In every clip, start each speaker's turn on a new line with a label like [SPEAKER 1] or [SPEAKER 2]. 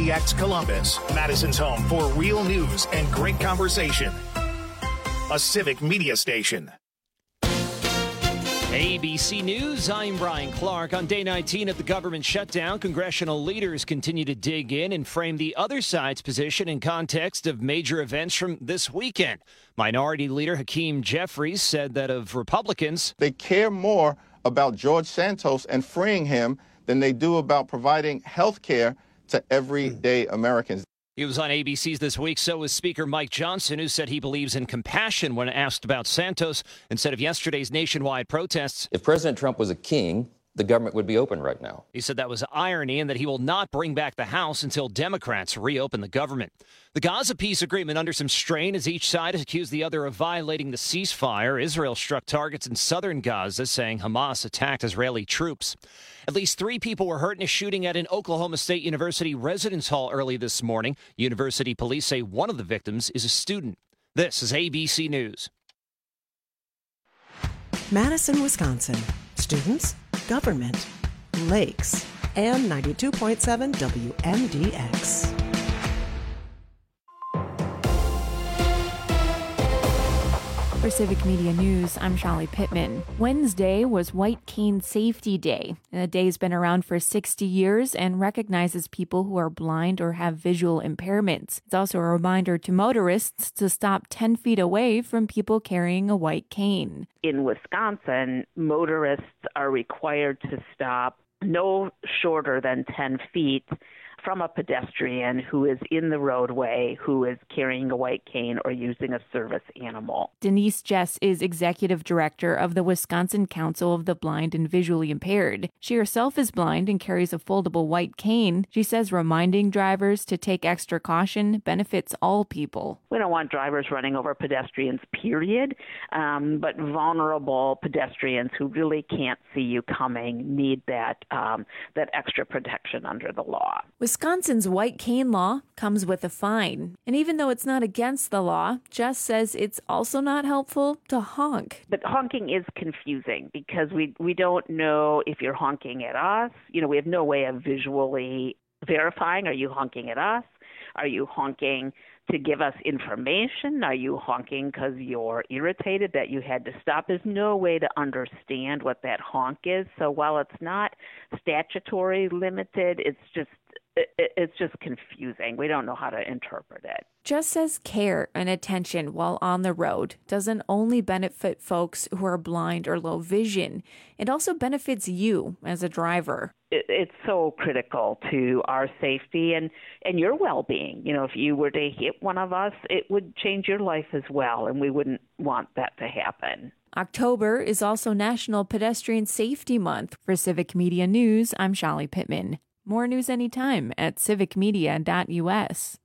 [SPEAKER 1] WMDX Columbus, Madison's home for real news and great conversation. A civic media station.
[SPEAKER 2] ABC News, I'm Brian Clark. On day 19 of the government shutdown, congressional leaders continue to dig in and frame the other side's position in context of major events from this weekend. Minority Leader Hakeem Jeffries said that of Republicans,
[SPEAKER 3] they care more about George Santos and freeing him than they do about providing health care to everyday Americans.
[SPEAKER 2] He was on ABC's This Week. So was Speaker Mike Johnson, who said he believes in compassion when asked about Santos and said of yesterday's nationwide protests.
[SPEAKER 4] If President Trump was a king, the government would be open right now.
[SPEAKER 2] He said that was irony and that he will not bring back the House until Democrats reopen the government. The Gaza peace agreement under some strain as each side has accused the other of violating the ceasefire. Israel struck targets in southern Gaza, saying Hamas attacked Israeli troops. At least 3 people were hurt in a shooting at an Oklahoma State University residence hall early this morning. University police say one of the victims is a student. This is ABC News.
[SPEAKER 5] Madison, Wisconsin. Students, government, lakes, and 92.7 WMDX.
[SPEAKER 6] For Civic Media News, I'm Shali Pittman. Wednesday was White Cane Safety Day. The day's been around for 60 years and recognizes people who are blind or have visual impairments. It's also a reminder to motorists to stop 10 feet away from people carrying a white cane.
[SPEAKER 7] In Wisconsin, motorists are required to stop no shorter than 10 feet from a pedestrian who is in the roadway, who is carrying a white cane or using a service animal.
[SPEAKER 6] Denise Jess is executive director of the Wisconsin Council of the Blind and Visually Impaired. She herself is blind and carries a foldable white cane. She says reminding drivers to take extra caution benefits all people.
[SPEAKER 7] We don't want drivers running over pedestrians, period, but vulnerable pedestrians who really can't see you coming need that extra protection under the law.
[SPEAKER 6] Wisconsin's white cane law comes with a fine. And even though it's not against the law, Jess says it's also not helpful to honk.
[SPEAKER 7] But honking is confusing because we don't know if you're honking at us. You know, we have no way of visually verifying. Are you honking at us? Are you honking to give us information? Are you honking because you're irritated that you had to stop? There's no way to understand what that honk is. So while it's not statutory limited, it's just confusing. We don't know how to interpret it.
[SPEAKER 6] Jess says care and attention while on the road doesn't only benefit folks who are blind or low vision. It also benefits you as a driver.
[SPEAKER 7] It's so critical to our safety and your well-being. You know, if you were to hit one of us, it would change your life as well, and we wouldn't want that to happen.
[SPEAKER 6] October is also National Pedestrian Safety Month. For Civic Media News, I'm Shali Pittman. More news anytime at civicmedia.us.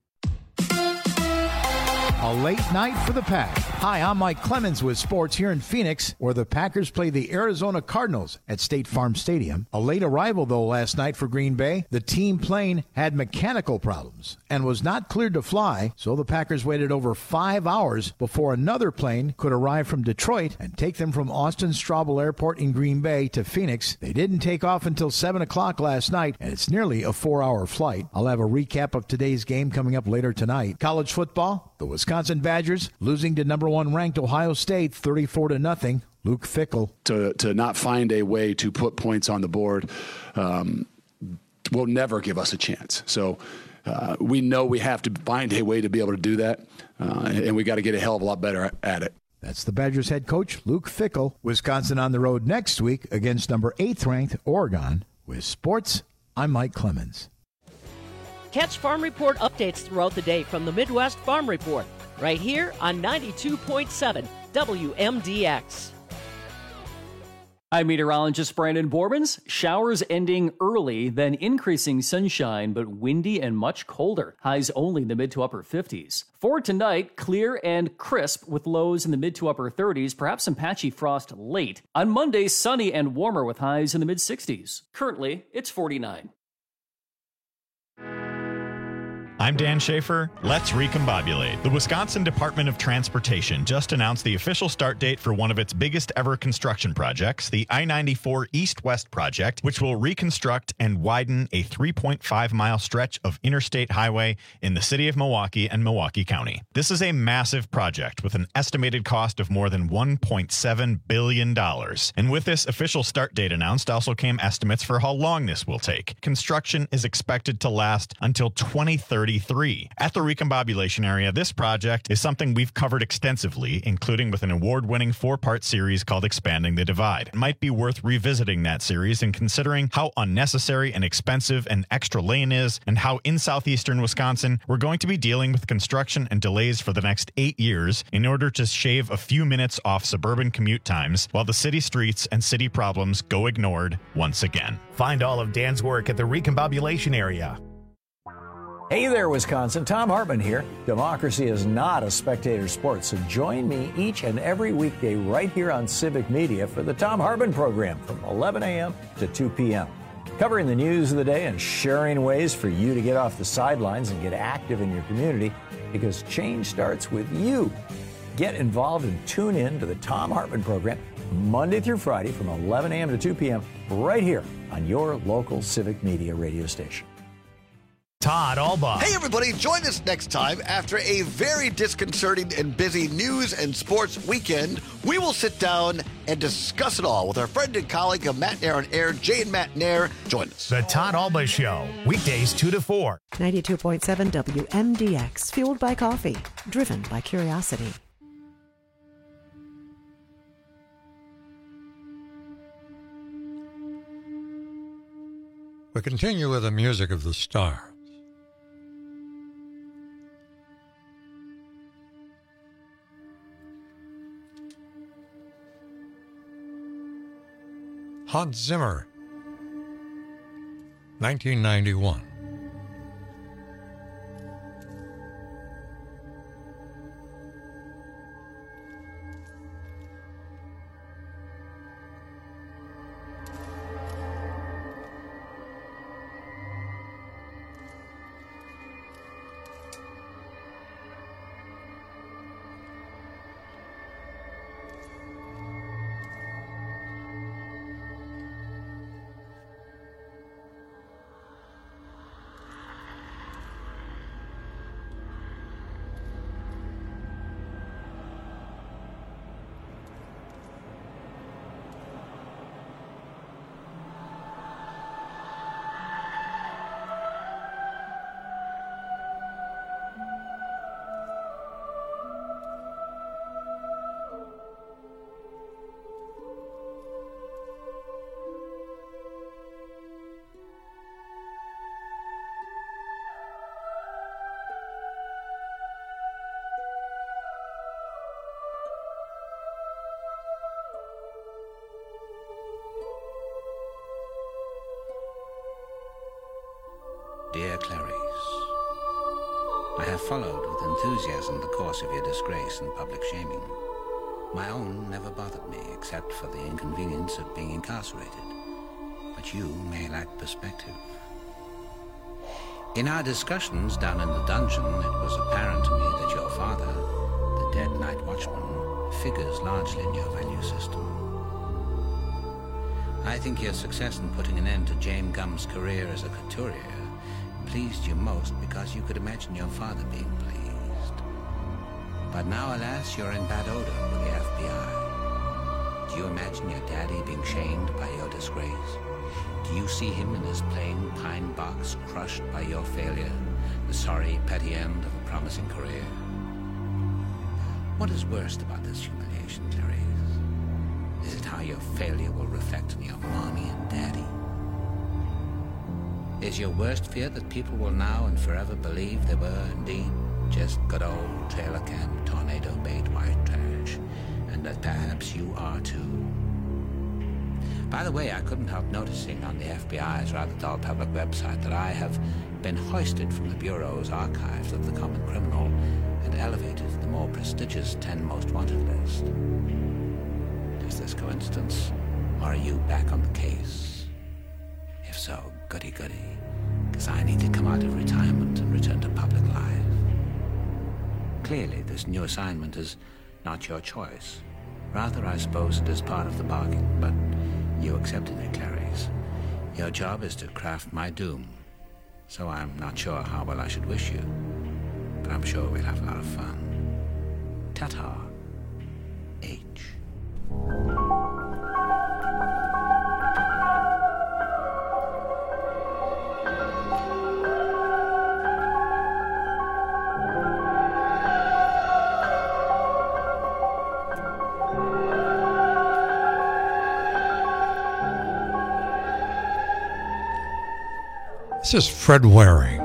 [SPEAKER 8] A late night for the Pack. Hi, I'm Mike Clemens with sports here in Phoenix, where the Packers play the Arizona Cardinals at State Farm Stadium. A late arrival, though, last night for Green Bay. The team plane had mechanical problems and was not cleared to fly, so the Packers waited over 5 hours before another plane could arrive from Detroit and take them from Austin Straubel Airport in Green Bay to Phoenix. They didn't take off until 7 o'clock last night, and it's nearly a 4-hour flight. I'll have a recap of today's game coming up later tonight. College football, the Wisconsin Badgers losing to number 1 ranked Ohio State 34-0. Luke Fickell.
[SPEAKER 9] To not find a way to put points on the board will never give us a chance. So we know we have to find a way to be able to do that, and we got to get a hell of a lot better at it.
[SPEAKER 8] That's the Badgers head coach, Luke Fickell. Wisconsin on the road next week against number 8th ranked Oregon. With sports, I'm Mike Clemens.
[SPEAKER 10] Catch Farm Report updates throughout the day from the Midwest Farm Report, right here on 92.7 WMDX.
[SPEAKER 11] I'm meteorologist Brandon Borbans. Showers ending early, then increasing sunshine, but windy and much colder. Highs only in the mid to upper 50s. For tonight, clear and crisp with lows in the mid to upper 30s, perhaps some patchy frost late. On Monday, sunny and warmer with highs in the mid 60s. Currently, it's 49.
[SPEAKER 12] I'm Dan Schaefer. Let's recombobulate. The Wisconsin Department of Transportation just announced the official start date for one of its biggest ever construction projects, the I-94 East-West project, which will reconstruct and widen a 3.5-mile stretch of interstate highway in the city of Milwaukee and Milwaukee County. This is a massive project with an estimated cost of more than $1.7 billion. And with this official start date announced also came estimates for how long this will take. Construction is expected to last until 2033. At the Recombobulation area, this project is something we've covered extensively, including with an award-winning 4-part series called Expanding the Divide. It might be worth revisiting that series and considering how unnecessary and expensive an extra lane is, and how in southeastern Wisconsin we're going to be dealing with construction and delays for the next 8 years in order to shave a few minutes off suburban commute times while the city streets and city problems go ignored once again.
[SPEAKER 1] Find all of Dan's work at the Recombobulation area.
[SPEAKER 8] Hey there, Wisconsin. Tom Hartman here. Democracy is not a spectator sport, so join me each and every weekday right here on Civic Media for the Tom Hartman program from 11 a.m. to 2 p.m. Covering the news of the day and sharing ways for you to get off the sidelines and get active in your community, because change starts with you. Get involved and tune in to the Tom Hartman program Monday through Friday from 11 a.m. to 2 p.m. right here on your local Civic Media radio station.
[SPEAKER 1] Todd Albaugh.
[SPEAKER 13] Hey, everybody, join us next time. After a very disconcerting and busy news and sports weekend, we will sit down and discuss it all with our friend and colleague of Matt Nair on Air, Jay and Matt Nair. Join us.
[SPEAKER 1] The Todd Albaugh Show, weekdays 2 to 4.
[SPEAKER 5] 92.7 WMDX, fueled by coffee, driven by curiosity.
[SPEAKER 14] We continue with the music of the stars. Hans Zimmer, 1991.
[SPEAKER 15] Dear Clarice, I have followed with enthusiasm the course of your disgrace and public shaming. My own never bothered me, except for the inconvenience of being incarcerated. But you may lack perspective. In our discussions down in the dungeon, it was apparent to me that your father, the dead night watchman, figures largely in your value system. I think your success in putting an end to James Gumb's career as a couturier pleased you most because you could imagine your father being pleased. But now, alas, you're in bad odor with the FBI. Do you imagine your daddy being shamed by your disgrace? Do you see him in his plain pine box crushed by your failure, the sorry, petty end of a promising career? What is worst about this humiliation, Clarice? Is it how your failure will reflect on your mommy and daddy? Is your worst fear that people will now and forever believe they were indeed just good old trailer camp, tornado bait white trash, and that perhaps you are too? By the way, I couldn't help noticing on the FBI's rather dull public website that I have been hoisted from the Bureau's archives of the common criminal and elevated to the more prestigious 10 most wanted list. Is this coincidence, or are you back on the case? If so, goody-goody, because I need to come out of retirement and return to public Clearly, this new assignment is not your choice. Rather, I suppose it is part of the bargain, but you accepted it, Clarice. Your job is to craft my doom. So I'm not sure how well I should wish you, but I'm sure we'll have a lot of fun. Ta-ta. H.
[SPEAKER 14] This is Fred Waring.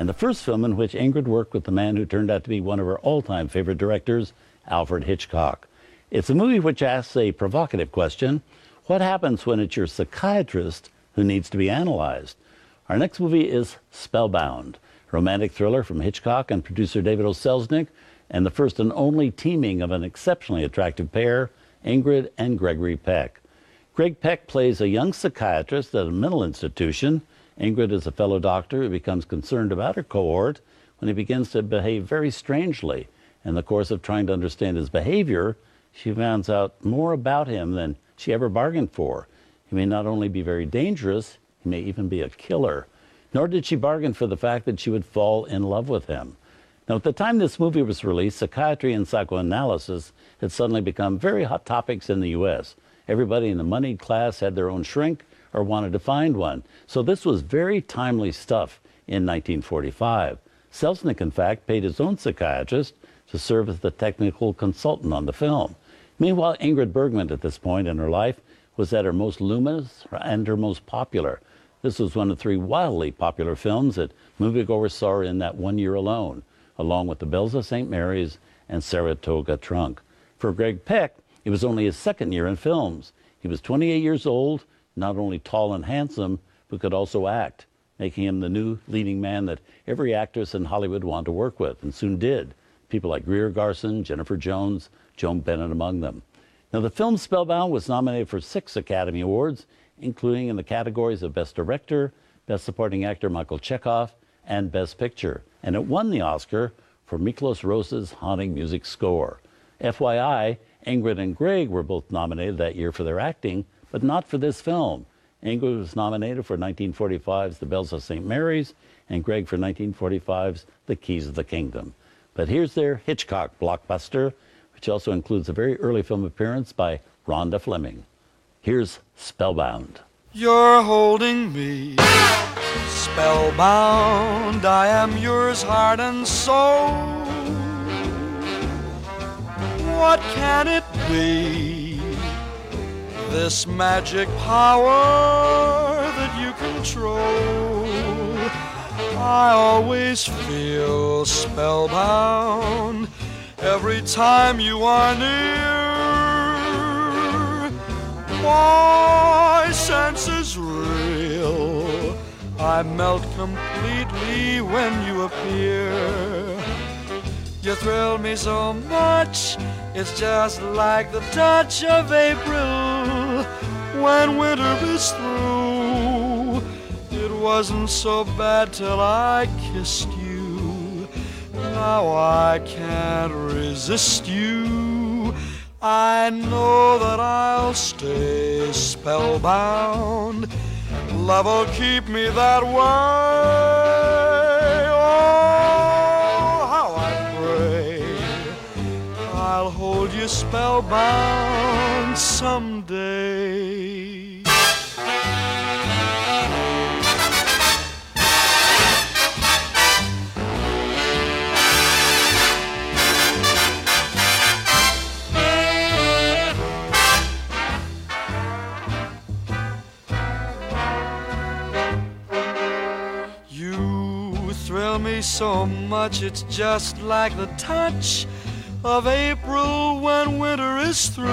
[SPEAKER 16] and the first film in which Ingrid worked with the man who turned out to be one of her all-time favorite directors, Alfred Hitchcock. It's a movie which asks a provocative question: what happens when it's your psychiatrist who needs to be analyzed? Our next movie is Spellbound, a romantic thriller from Hitchcock and producer David O. Selznick, and the first and only teaming of an exceptionally attractive pair, Ingrid and Gregory Peck. Greg Peck plays a young psychiatrist at a mental institution. Ingrid is a fellow doctor who becomes concerned about her cohort when he begins to behave very strangely. In the course of trying to understand his behavior, she finds out more about him than she ever bargained for. He may not only be very dangerous, he may even be a killer. Nor did she bargain for the fact that she would fall in love with him. Now, at the time this movie was released, psychiatry and psychoanalysis had suddenly become very hot topics in the U.S. Everybody in the moneyed class had their own shrink or wanted to find one. So this was very timely stuff in 1945. Selznick, in fact, paid his own psychiatrist to serve as the technical consultant on the film. Meanwhile, Ingrid Bergman, at this point in her life, was at her most luminous and her most popular. This was one of 3 wildly popular films that moviegoers saw her in that 1 year alone, along with The Bells of St. Mary's and Saratoga Trunk. For Greg Peck, it was only his 2nd year in films. He was 28 years old, not only tall and handsome, but could also act, making him the new leading man that every actress in Hollywood wanted to work with, and soon did. People like Greer Garson, Jennifer Jones, Joan Bennett among them. Now, the film Spellbound was nominated for 6 Academy Awards, including in the categories of Best Director, Best Supporting Actor Michael Chekhov, and Best Picture. And it won the Oscar for Miklos Rozsa's haunting music score. FYI, Ingrid and Greg were both nominated that year for their acting, but not for this film. Ingrid was nominated for 1945's The Bells of St. Mary's, and Greg for 1945's The Keys of the Kingdom. But here's their Hitchcock blockbuster, which also includes a very early film appearance by Rhonda Fleming. Here's Spellbound.
[SPEAKER 17] You're holding me spellbound. I am yours, heart and soul. What can it be? This magic power that you control. I always feel spellbound every time you are near. My senses reel. I melt completely when you appear. You thrill me so much, it's just like the touch of April when winter is through. It wasn't so bad till I kissed you. Now I can't resist you. I know that I'll stay spellbound. Love will keep me that way. Oh, how I pray I'll hold you spellbound someday. Me so much, it's just like the touch of April when winter is through.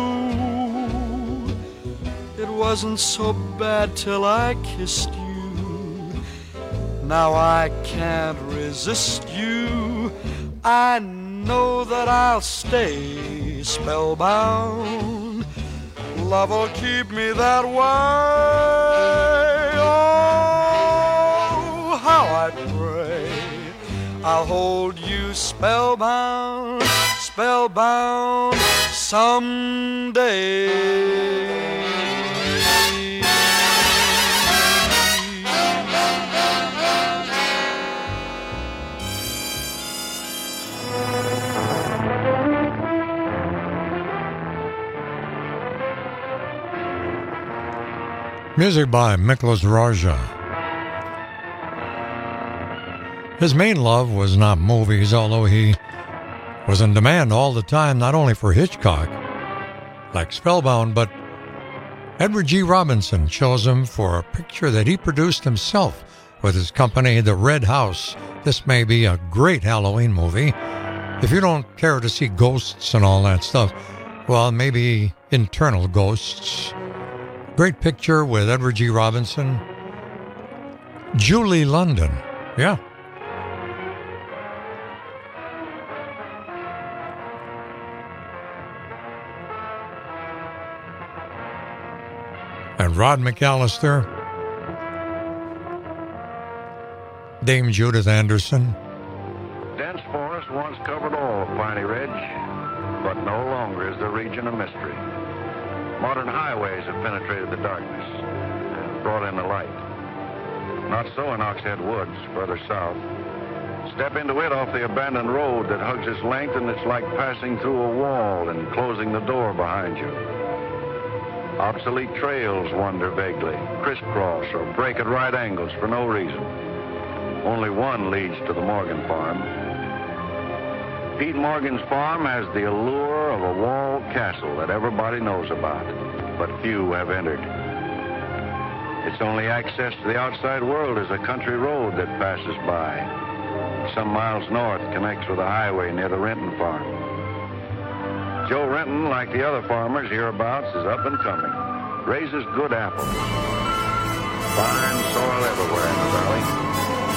[SPEAKER 17] It wasn't so bad till I kissed you. Now I can't resist you. I know that I'll stay spellbound. Love will keep me that way. Oh, how I pray I'll hold you spellbound, spellbound someday.
[SPEAKER 14] Music by Miklos Rozsa. His main love was not movies, although he was in demand all the time, not only for Hitchcock, like Spellbound, but Edward G. Robinson chose him for a picture that he produced himself with his company, The Red House. This may be a great Halloween movie. If you don't care to see ghosts and all that stuff, well, maybe internal ghosts. Great picture with Edward G. Robinson. Julie London. Yeah. And Rod McAllister. Dame Judith Anderson.
[SPEAKER 18] Dense forest once covered all of Piney Ridge, but no longer is the region a mystery. Modern highways have penetrated the darkness and brought in the light. Not so in Oxhead Woods, further south. Step into it off the abandoned road that hugs its length, and it's like passing through a wall and closing the door behind you. Obsolete trails wander vaguely, crisscross or break at right angles for no reason. Only one leads to the Morgan farm. Pete Morgan's farm has the allure of a walled castle that everybody knows about, but few have entered. Its only access to the outside world is a country road that passes by. Some miles north connects with a highway near the Renton farm. Joe Renton, like the other farmers hereabouts, is up and coming. Raises good apples. Fine soil everywhere in the valley.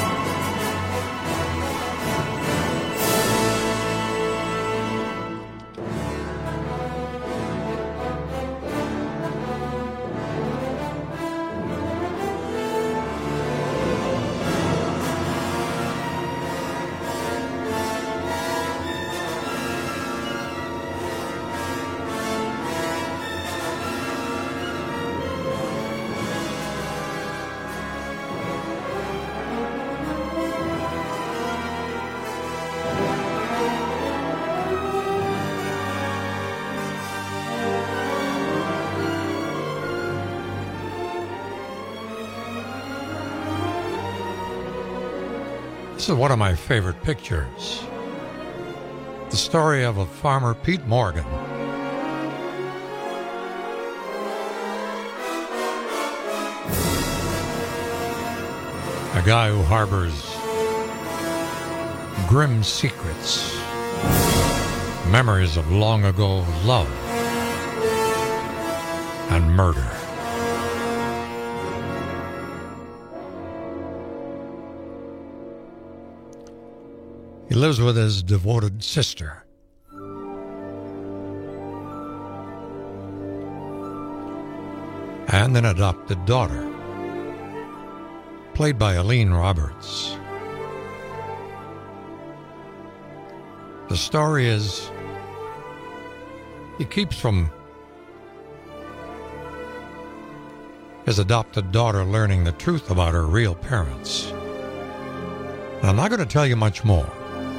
[SPEAKER 14] This is one of my favorite pictures. The story of a farmer, Pete Morgan. A guy who harbors grim secrets, memories of long ago love and murder. He lives with his devoted sister. And an adopted daughter, played by Aline Roberts. The story is he keeps from his adopted daughter learning the truth about her real parents. And I'm not going to tell you much more.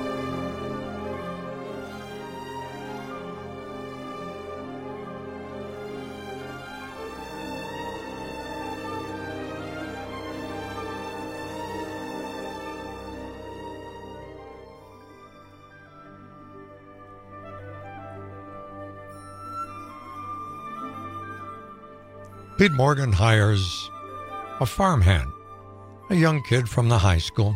[SPEAKER 14] Pete Morgan hires a farmhand, a young kid from the high school.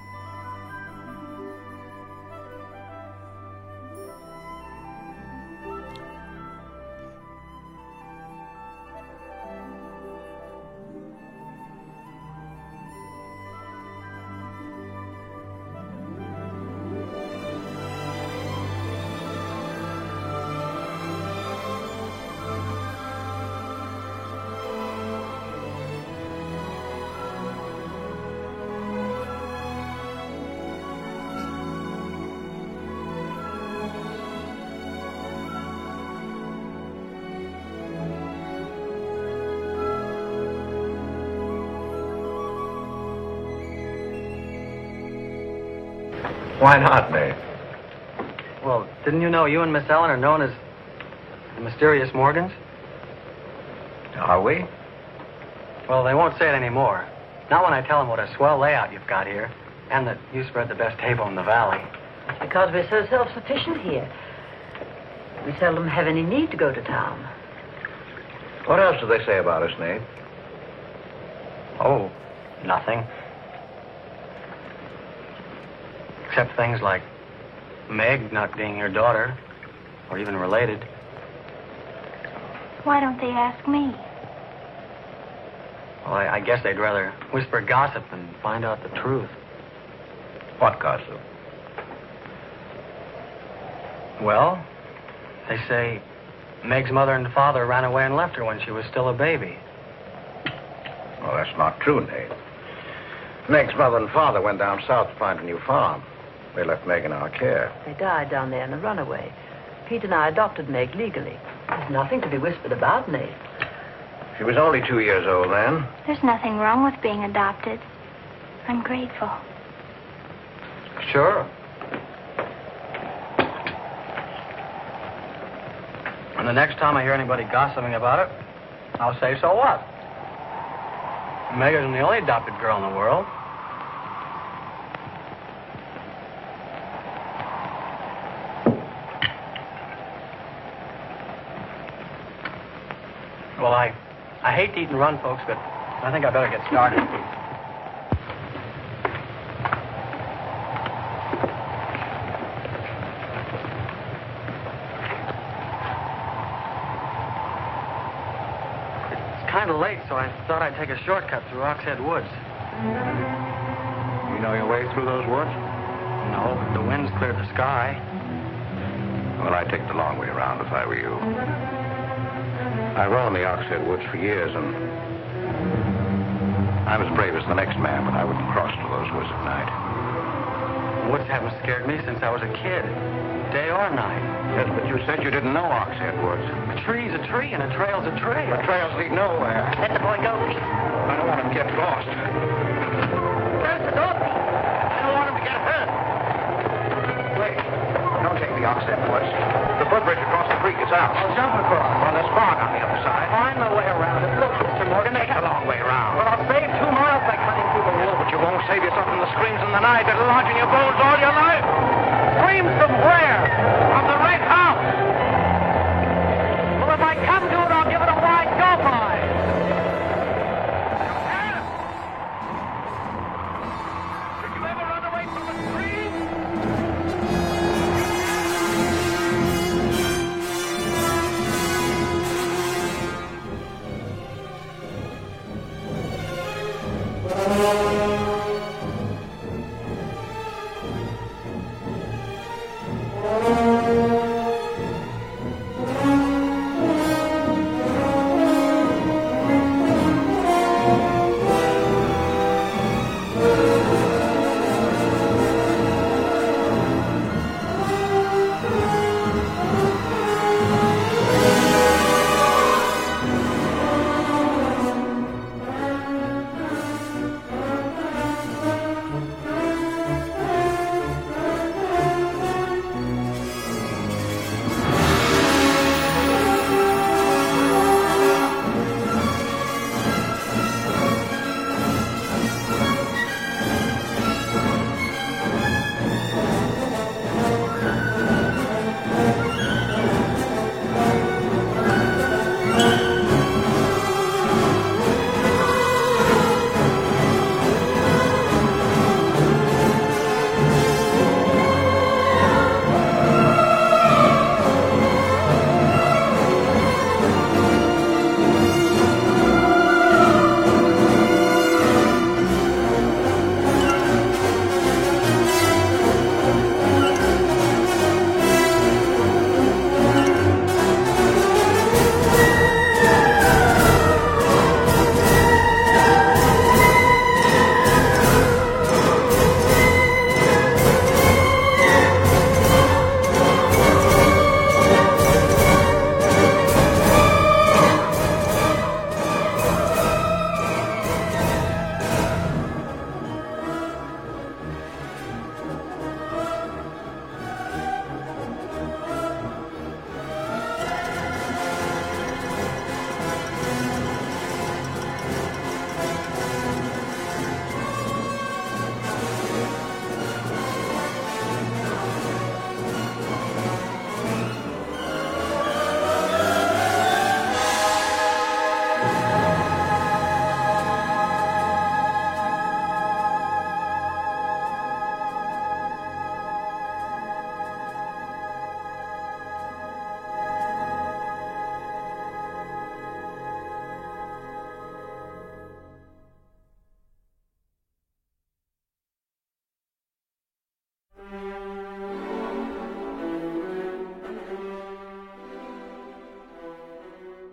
[SPEAKER 19] Why not, Maeve?
[SPEAKER 20] Well, didn't you know you and Miss Ellen are known as the Mysterious Morgans?
[SPEAKER 19] Are we?
[SPEAKER 20] Well, they won't say it anymore. Not when I tell them what a swell layout you've got here, and that you spread the best table in the valley.
[SPEAKER 21] It's because we're so self-sufficient here. We seldom have any need to go to town.
[SPEAKER 19] What else do they say about us, Nate?
[SPEAKER 20] Oh, nothing. Except things like Meg not being your daughter, or even related.
[SPEAKER 3] Why don't they ask me?
[SPEAKER 20] Well, I guess they'd rather whisper gossip than find out the truth.
[SPEAKER 19] What gossip?
[SPEAKER 20] Well, they say Meg's mother and father ran away and left her when she was still a baby.
[SPEAKER 19] Well, that's not true, Nate. Meg's mother and father went down south to find a new farm. They left Meg in our care.
[SPEAKER 21] They died down there in a runaway. Pete and I adopted Meg legally. There's nothing to be whispered about, Nate.
[SPEAKER 19] She was only 2 years old then.
[SPEAKER 3] There's nothing wrong with being adopted. I'm grateful.
[SPEAKER 20] Sure. And the next time I hear anybody gossiping about it, I'll say, so what? Meg isn't the only adopted girl in the world. Well, I hate to eat and run, folks, but I think I better get started. It's kind of late, so I thought I'd take a shortcut through Oxhead Woods.
[SPEAKER 19] You know your way through those woods?
[SPEAKER 20] No, but the wind's cleared the sky.
[SPEAKER 19] Well, I'd take the long way around if I were you. I roamed the Oxhead Woods for years, and I'm as brave as the next man, but I wouldn't cross through those woods at night.
[SPEAKER 20] Woods haven't scared me since I was a kid, day or night.
[SPEAKER 19] Yes, but you said you didn't know Oxhead Woods.
[SPEAKER 20] A tree's a tree, and a trail's a trail.
[SPEAKER 19] The trails lead nowhere.
[SPEAKER 21] Let the boy go, Pete.
[SPEAKER 19] I don't want him to get lost.
[SPEAKER 21] Close the door, Pete.
[SPEAKER 19] I don't want him to get hurt. Wait, don't take the Oxhead Woods. The footbridge across the creek is out.
[SPEAKER 20] I'll jump across.
[SPEAKER 19] Well, there's fog on the other side.
[SPEAKER 20] Find my way around it. Look, Mr. Morgan,
[SPEAKER 19] Take the long way around.
[SPEAKER 20] Well, I'll save 2 miles by cutting through the wood.
[SPEAKER 19] But you won't save yourself from the screams in the night that'll lodge in your bones all your life.
[SPEAKER 20] Screams from where?
[SPEAKER 19] From the Red House.
[SPEAKER 20] Well, if I come to it, I'll give it a wide go by.
[SPEAKER 19] Did you ever run away from a scream?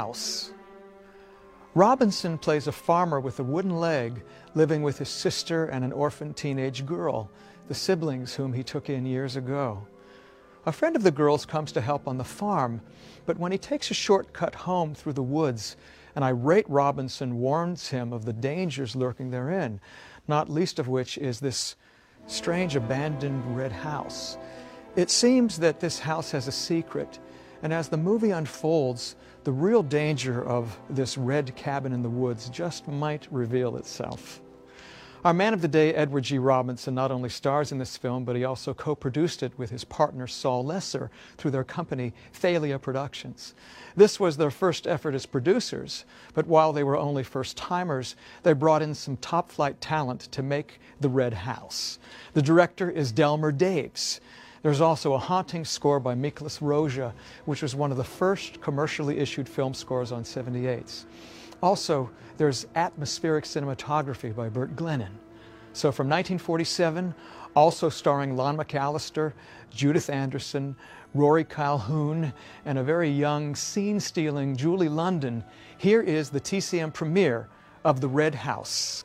[SPEAKER 4] House. Robinson plays a farmer with a wooden leg living with his sister and an orphan teenage girl, the siblings whom he took in years ago. A friend of the girl's comes to help on the farm, but when he takes a shortcut home through the woods, an irate Robinson warns him of the dangers lurking therein, not least of which is this strange abandoned red house. It seems that this house has a secret, and as the movie unfolds, the real danger of this red cabin in the woods just might reveal itself. Our man of the day, Edward G. Robinson, not only stars in this film, but he also co-produced it with his partner Saul Lesser through their company Thalia Productions. This was their first effort as producers, but while they were only first-timers, they brought in some top-flight talent to make The Red House. The director is Delmer Daves. There's also a haunting score by Miklos Rozsa, which was one of the first commercially issued film scores on 78s. Also, there's atmospheric cinematography by Burt Glennon. So from 1947, also starring Lon McAllister, Judith Anderson, Rory Calhoun, and a very young, scene-stealing Julie London, here is the TCM premiere of The Red House.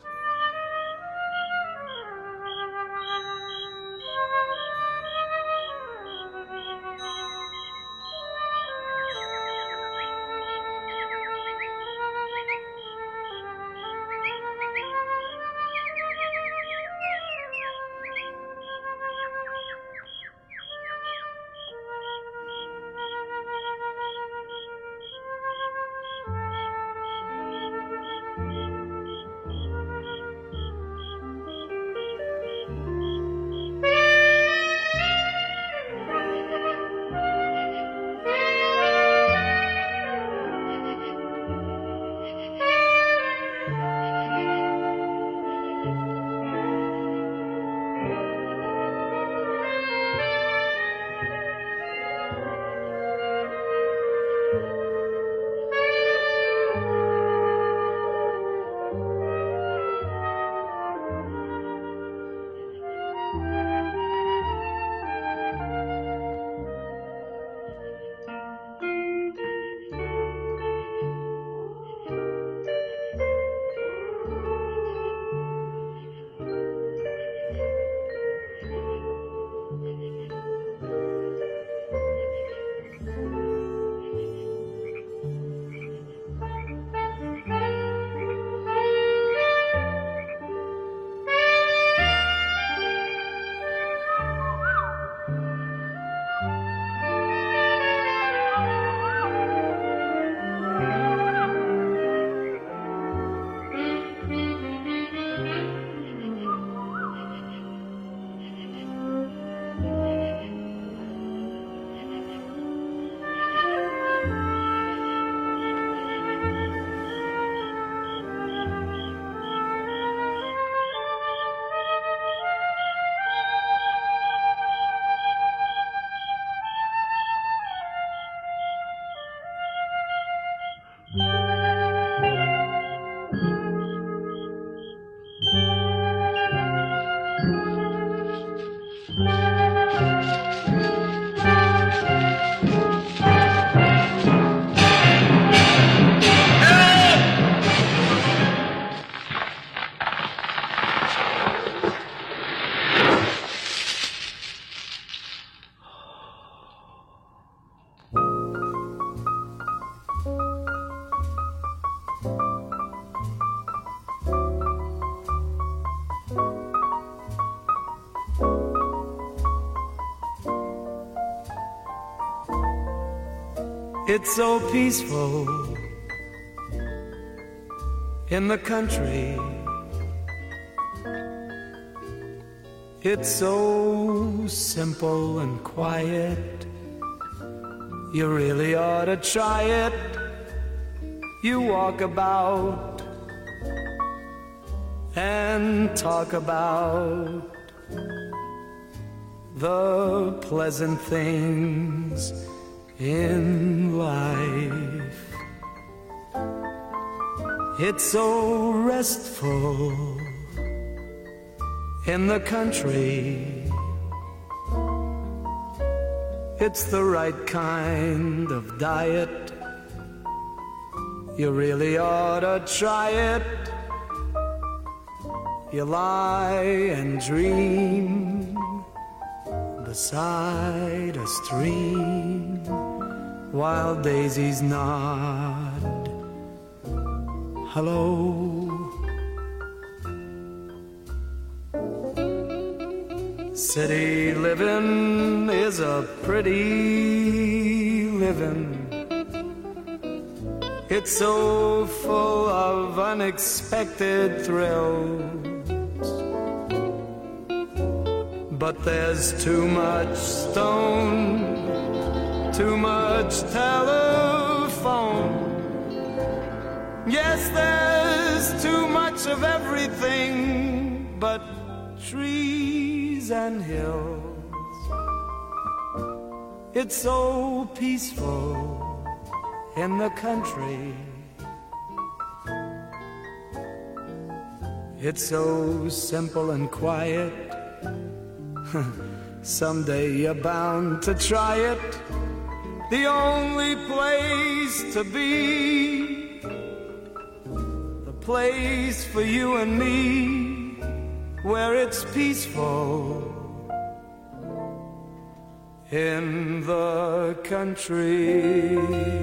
[SPEAKER 22] It's so peaceful in the country. It's so simple and quiet. You really ought to try it. You walk about and talk about the pleasant things in life. It's so restful in the country. It's the right kind of diet You really ought to try it. You lie and dream beside a stream while daisies nod. Hello. City living is a pretty living. It's so full of unexpected thrills. But there's too much stone, too much telephone. Yes, there's too much of everything but trees and hills. It's so peaceful in the country. It's so simple and quiet. Someday you're bound to try it. The only place to be, the place for you and me, where it's peaceful in the country.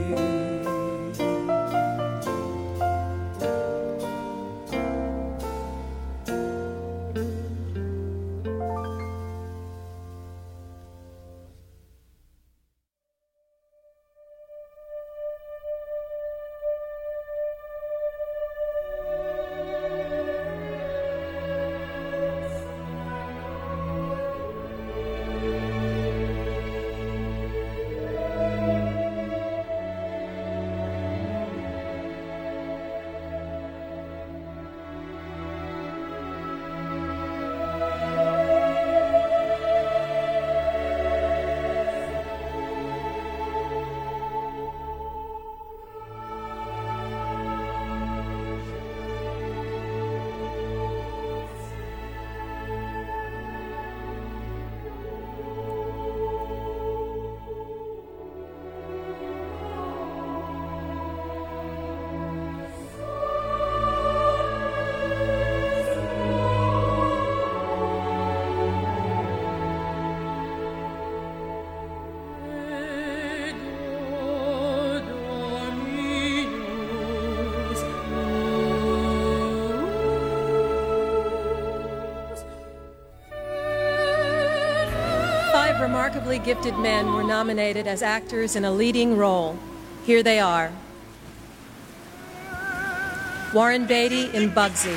[SPEAKER 2] Remarkably gifted men were nominated as actors in a leading role. Here they are. Warren Beatty in Bugsy.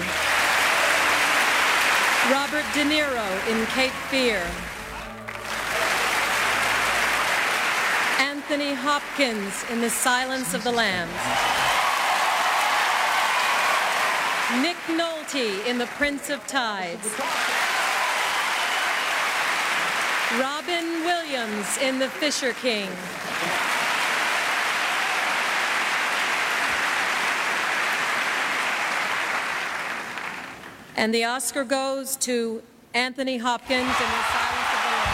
[SPEAKER 2] Robert De Niro in Cape Fear. Anthony Hopkins in The Silence of the Lambs. Nick Nolte in The Prince of Tides. Robin Williams in The Fisher King. And the Oscar goes to Anthony Hopkins in The Silence of the Lambs.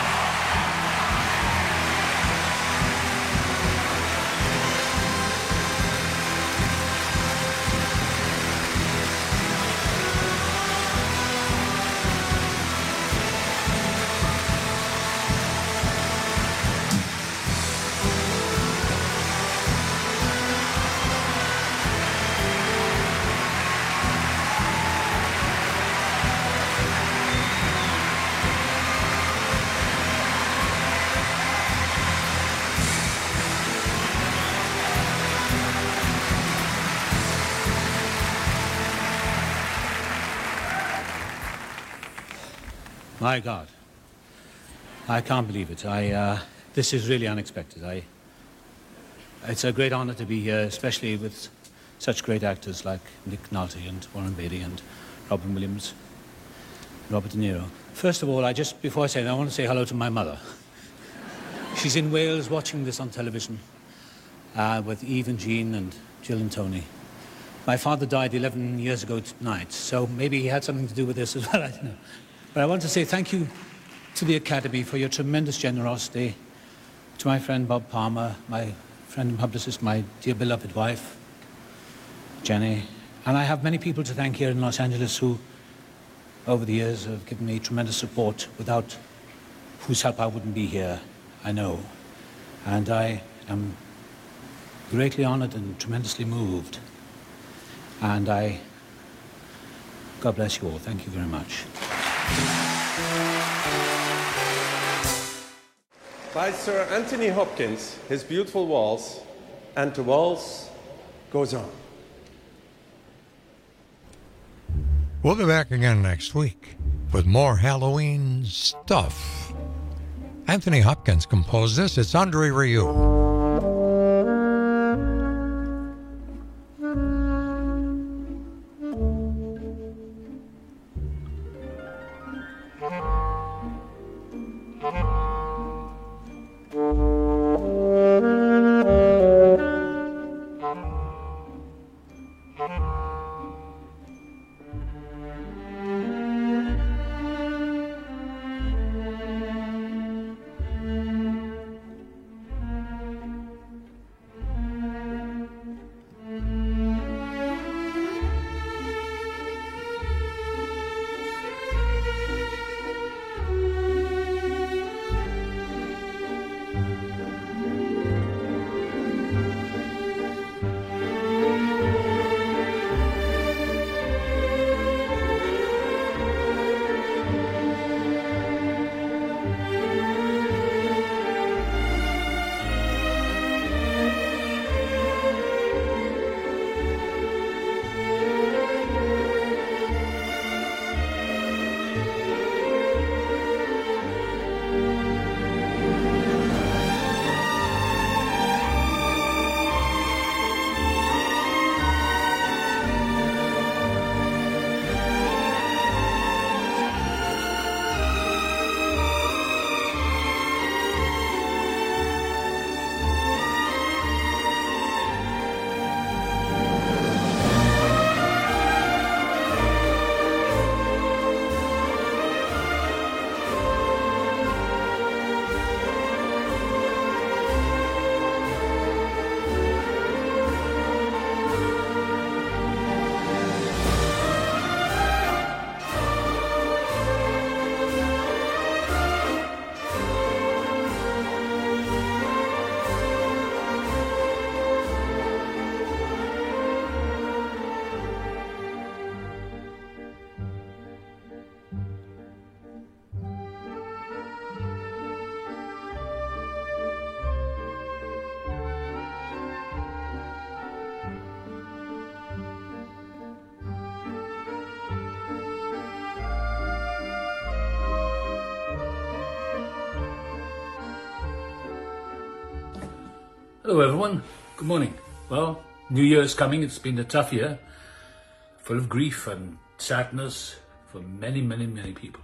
[SPEAKER 7] My God, I can't believe it. This is really unexpected. It's a great honor to be here, especially with such great actors like Nick Nolte and Warren Beatty and Robin Williams, Robert De Niro. First of all, before I say that, I want to say hello to my mother. She's in Wales watching this on television with Eve and Jean and Jill and Tony. My father died 11 years ago tonight, so maybe he had something to do with this as well, I don't know. But I want to say thank you to the Academy for your tremendous generosity, to my friend Bob Palmer, my friend and publicist, my dear beloved wife, Jenny. And I have many people to thank here in Los Angeles who, over the years, have given me tremendous support, without whose help I wouldn't be here, I know. And I am greatly honored and tremendously moved. And God bless you all. Thank you very much.
[SPEAKER 6] By Sir Anthony Hopkins, his beautiful waltz, and the waltz goes on.
[SPEAKER 14] We'll be back again next week with more Halloween stuff. Anthony Hopkins composed this. It's Andre Rieu.
[SPEAKER 9] Hello everyone, good morning. Well, New Year's coming. It's been a tough year, full of grief and sadness for many, many, many people.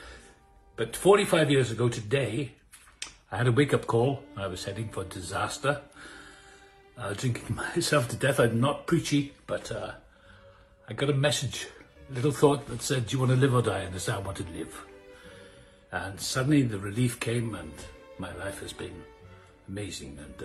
[SPEAKER 9] But 45 years ago today, I had a wake-up call. I was heading for disaster, drinking myself to death. I'm not preachy, but I got a message, a little thought that said, do you want to live or die? And I said, I want to live. And suddenly the relief came, and my life has been amazing. And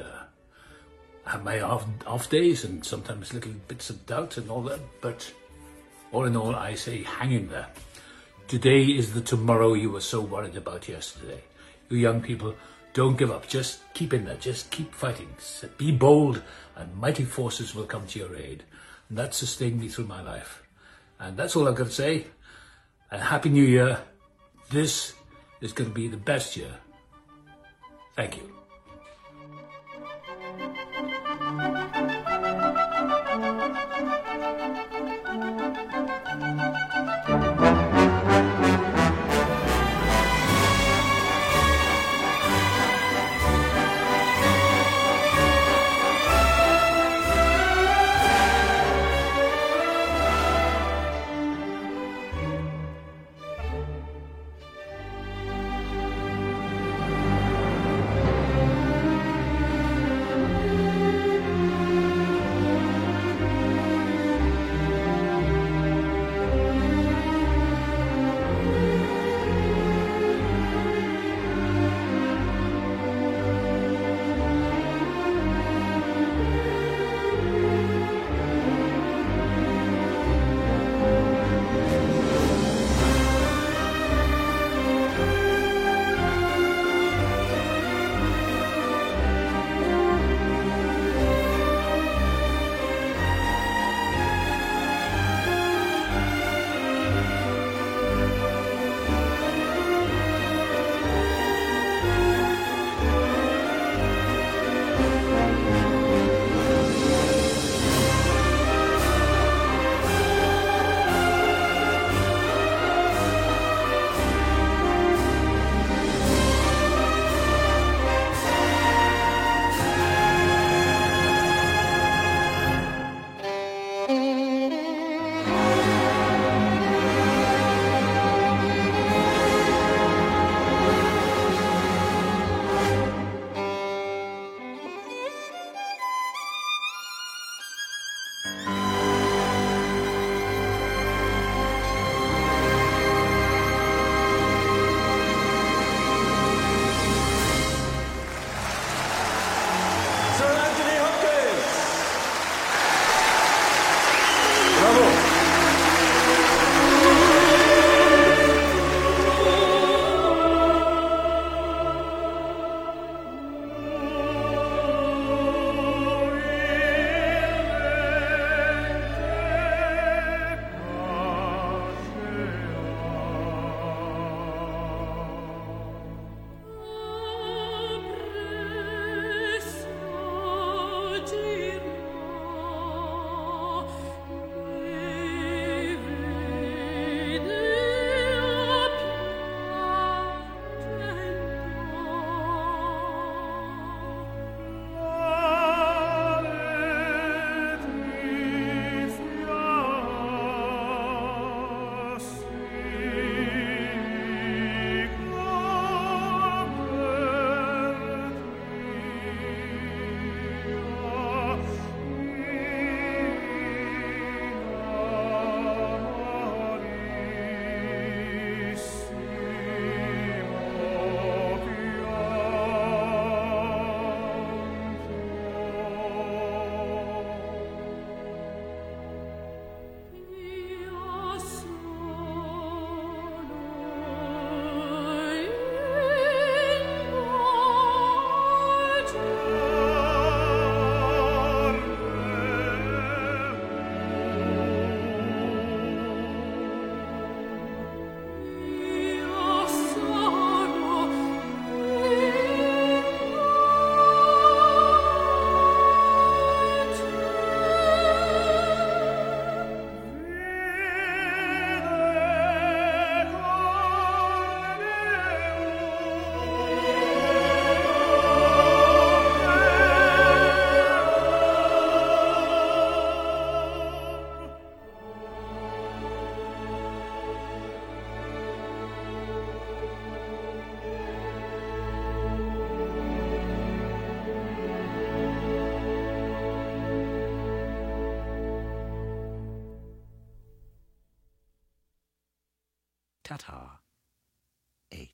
[SPEAKER 9] I have my off days and sometimes little bits of doubt and all that, but all in all, I say hang in there. Today is the tomorrow you were so worried about yesterday. You young people, don't give up. Just keep in there. Just keep fighting. Be bold, and mighty forces will come to your aid. And that sustained me through my life. And that's all I've got to say. A Happy New Year. This is going to be the best year. Thank you.
[SPEAKER 15] Ta-ta. H.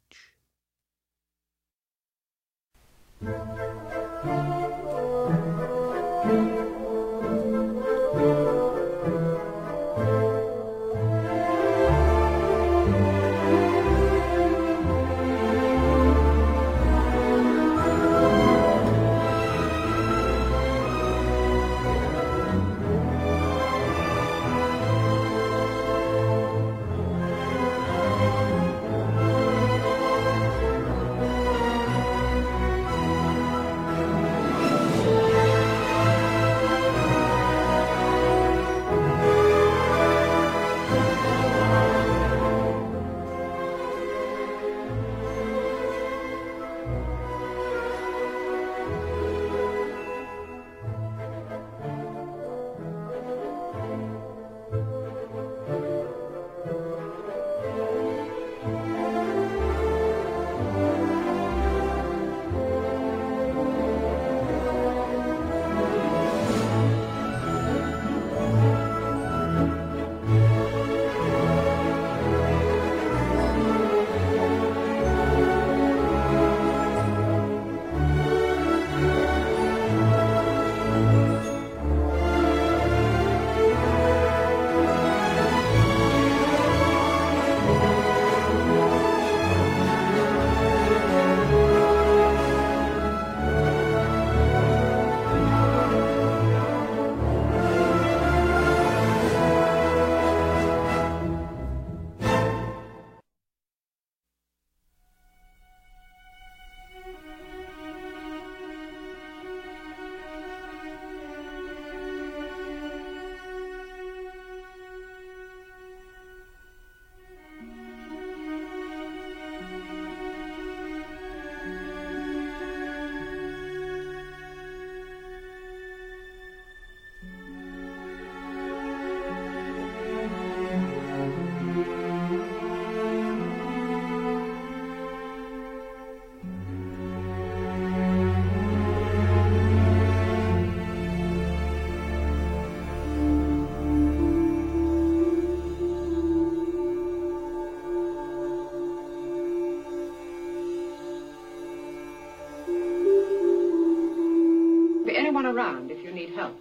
[SPEAKER 10] Anyone around if you need help.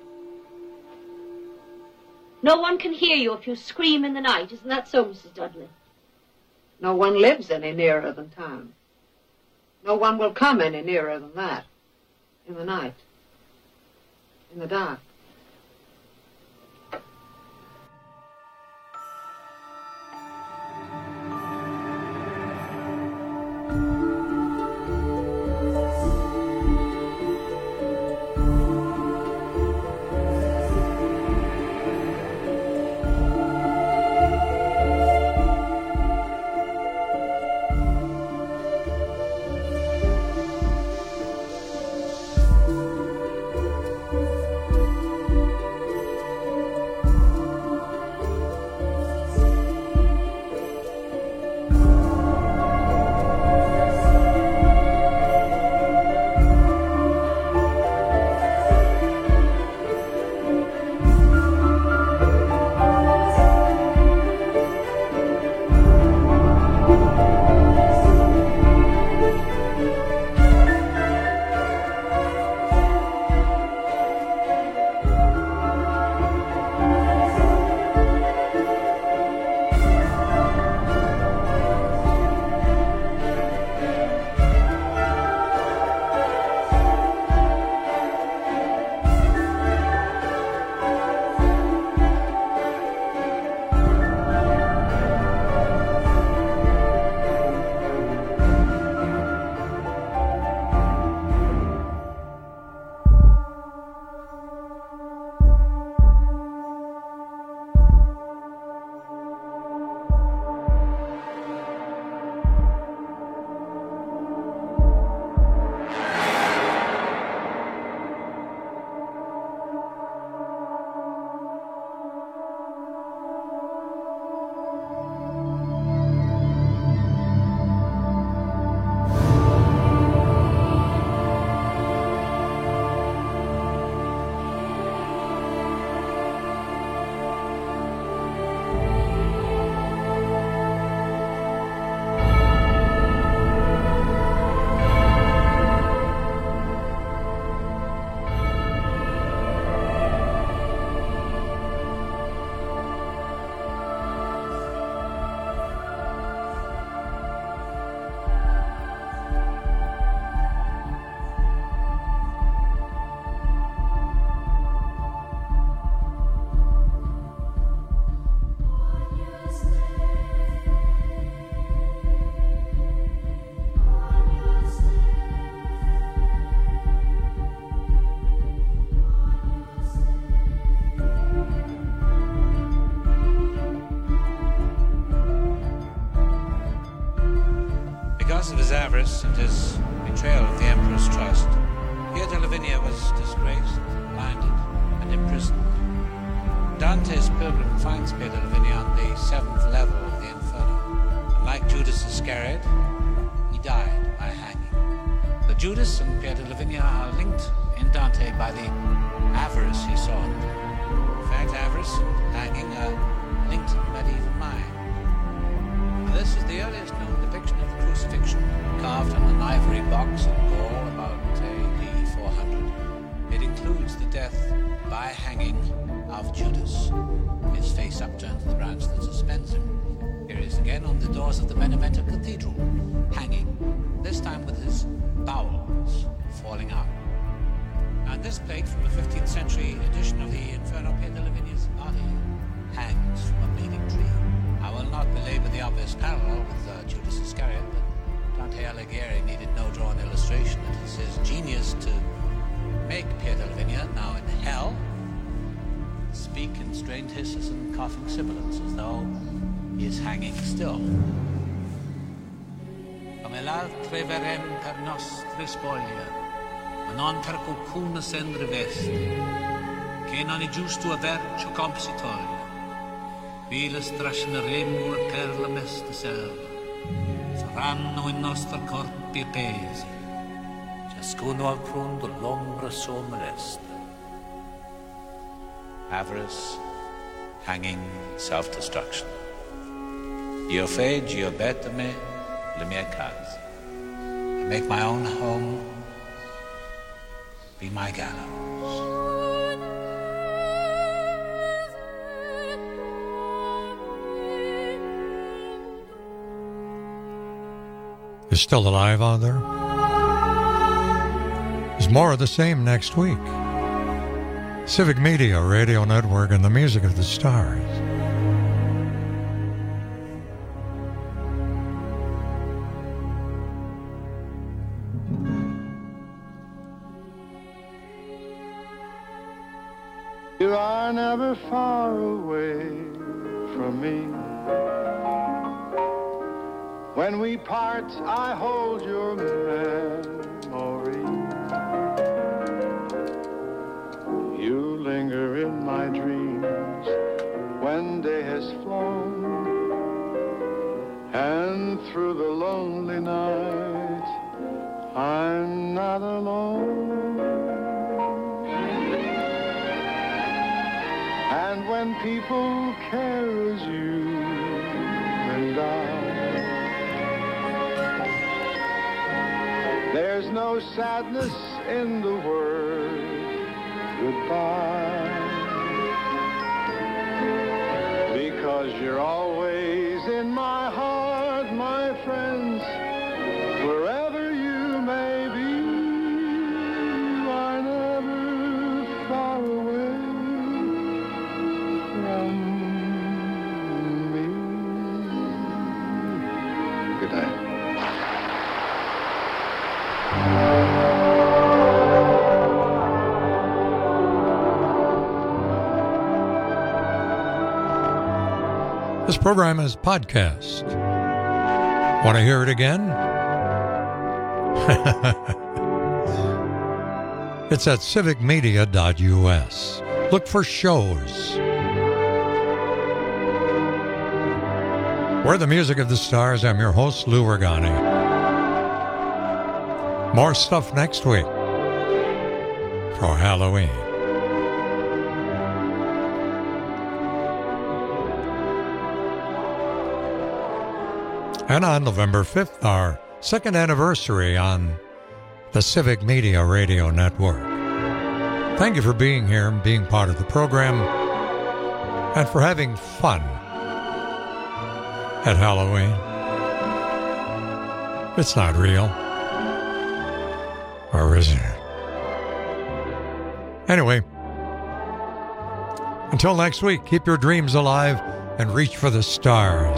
[SPEAKER 11] No one can hear you if you scream in the night. Isn't that so, Mrs. Dudley?
[SPEAKER 10] No one lives any nearer than town. No one will come any nearer than that. In the night. In the dark.
[SPEAKER 15] his avarice and his betrayal of the Emperor's trust, Pietro Lavinia was disgraced, blinded, and imprisoned. Dante's pilgrim finds Pietro Lavinia on the 7th level of the Inferno. And like Judas Iscariot, he died by hanging. So Judas and Pietro Lavinia are linked in Dante by the avarice he saw. In fact, avarice and hanging are linked in the medieval mind. Now, this is the earliest known depiction of the crucifixion, carved on an ivory box in Gaul about AD 400. It includes the death by hanging of Judas, his face upturned to the branch that suspends him. Here he is again on the doors of the Benevento Cathedral, hanging, this time with his bowels falling out. And this plate from the 15th century edition of the Inferno, Pietro Lavinia's body hangs from a bleeding tree. I will not belabor the obvious parallel with Judas Iscariot, but Dante Alighieri needed no drawn illustration. It is his genius to make Pietro Lavinia, now in hell, speak in strained hisses and coughing sibilants as though he is hanging still. Come l'altre verem per nostre spoglie, ma non per qualcuno sen riveste, che non è giusto aver ciò comp si toglie. Vi le strascineremo per la mesta selva, saranno i nostri corpi appesi, ciascuno al fondo l'ombra sua molesta. Avarice, hanging, self-destruction. Io fage, io bettame le mie case. I make my own home be my gallows.
[SPEAKER 14] Is still alive out there? There's more of the same next week. Civic Media Radio Network and the Music of the Stars.
[SPEAKER 22] You are never far away from me. When we part, I hold your memory. You linger in my dreams when day has flown, and through the lonely night, I'm not alone. And when people care as you and I, there's no sadness in the word goodbye, because you're always in my heart, my friends, wherever you may be. You are never far away from me. Good night.
[SPEAKER 14] This program is podcast. Want to hear it again? It's at civicmedia.us. Look for shows. We're the Music of the Stars. I'm your host, Lou Regani. More stuff next week for Halloween. And on November 5th, our second anniversary on the Civic Media Radio Network. Thank you for being here and being part of the program, and for having fun at Halloween. It's not real. Or is it? Anyway, until next week, keep your dreams alive and reach for the stars.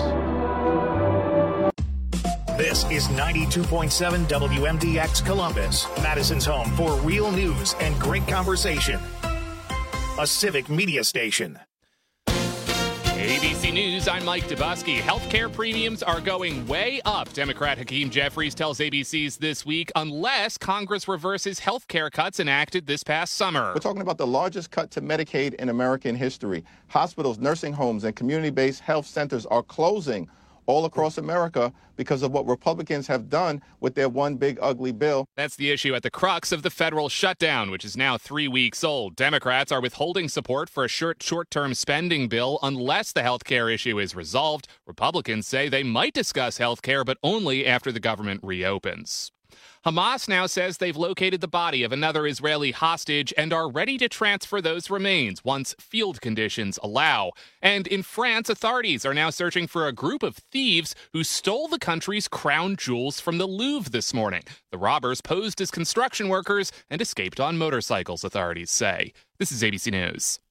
[SPEAKER 1] This is 92.7 WMDX Columbus, Madison's home for real news and great conversation. A Civic Media station.
[SPEAKER 8] ABC News, I'm Mike Dubusky. Healthcare premiums are going way up, Democrat Hakeem Jeffries tells ABC's This Week, unless Congress reverses healthcare cuts enacted this past summer.
[SPEAKER 12] We're talking about the largest cut to Medicaid in American history. Hospitals, nursing homes, and community-based health centers are closing all across America because of what Republicans have done with their one big ugly bill.
[SPEAKER 8] That's the issue at the crux of the federal shutdown, which is now 3 weeks old. Democrats are withholding support for a short-term spending bill unless the health care issue is resolved. Republicans say they might discuss health care, but only after the government reopens. Hamas now says they've located the body of another Israeli hostage and are ready to transfer those remains once field conditions allow. And in France, authorities are now searching for a group of thieves who stole the country's crown jewels from the Louvre this morning. The robbers posed as construction workers and escaped on motorcycles, authorities say. This is ABC News.